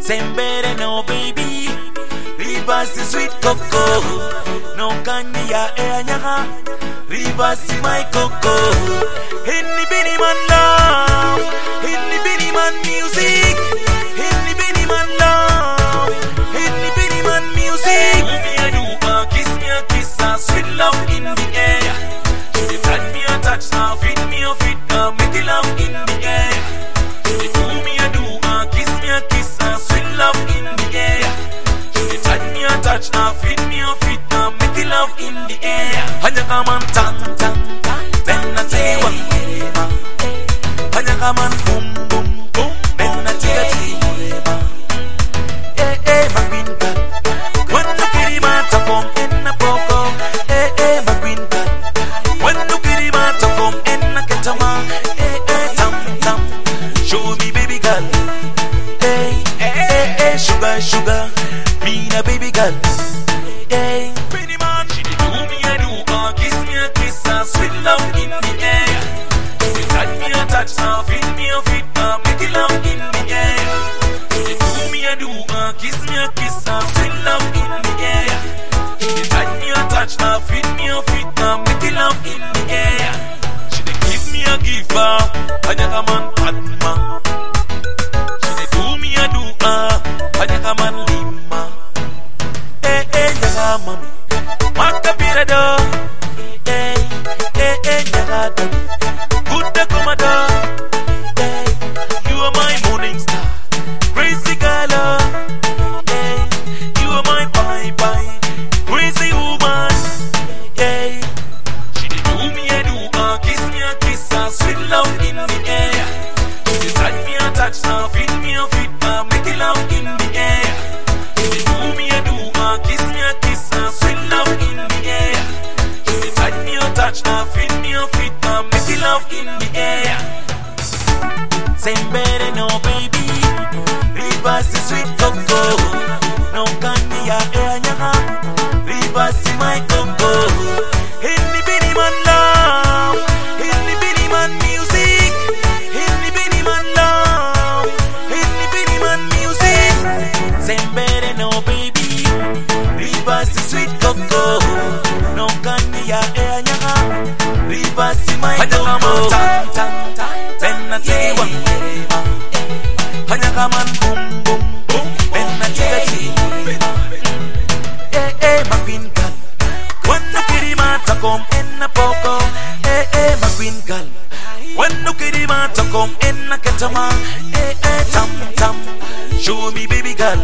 Sembere no baby, Rivers is sweet cocoa. No candy ya nyaga, Rivers is my cocoa. Henny Benny man love, Henny Benny man music, Henny Benny man love, Henny Benny man music. Me a do me a kiss, sweet love in the air. She touch me a touch, now feed me a feed, make it love in the air. She do me a kiss, sweet love in the air. She touch me a touch, now feed me a feed, make it love in the air. Hanya come on tang tang, then I tell you what. Hanya come on boom boom boom, then I tell you what. My green cat, when the kitty mata come in a poco. My green cat, when the kitty mata come in a ketama. Tam tam, show me baby girl. Sugar sugar, me a baby girl. Pretty man, she do me a do, me a kiss, sweet love in the air. She touch me a touch, feed me a feed, make it love in the air. She do me a do, me a kiss, sweet love in the air. She touch me a touch, feed me a feed, make it love in the air. She give me a giver, Hanya man Padma. She do me a do, Hanya man Lima. Yaga mami, Maka Pirado. Yaga dami, Buddha Komada. You are my morning star, crazy girl. You are my bye-bye, crazy woman. She do me a do, me a kiss, sweet love in the air. She touch me a touch, feed me a feed, make it love in the air. She do me a do, me a kiss, sweet love in the air. She touch me a touch, feed me a feed, make it love in the air. Sembere no baby, Rivers is sweet cocoa. No candy ya nyaga, Rivers is my cocoa. Henny Benny man love, Henny Benny man music, Henny Benny man love, Henny Benny man music. Sembere no baby, Rivers is sweet cocoa. No candy ya nyaga, Rivers is my cocoa. Then I tell you what. Hanya come on boom boom boom, then I tell you. My green girl, when the kitty mata come in a poco. My green girl, when the kitty mata come in a ketama. Tam tam, show me baby girl.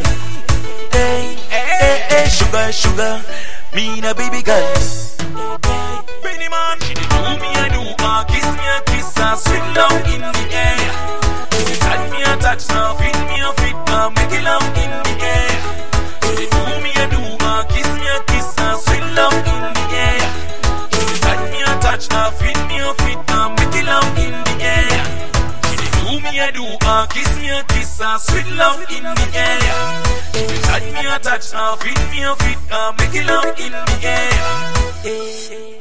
Sugar sugar, me a baby girl. Benny man, she do me a do, me a kiss, sweet love in the air. She touch me a touch, feed me a feed, make it love in the air. She do me a do, me a kiss, sweet love in the air. She touch me a touch, feed me a feed, make it love in the air. She do me a do, me a kiss, sweet love in the air. She touch me a touch, feed me a feed, make it love in the air.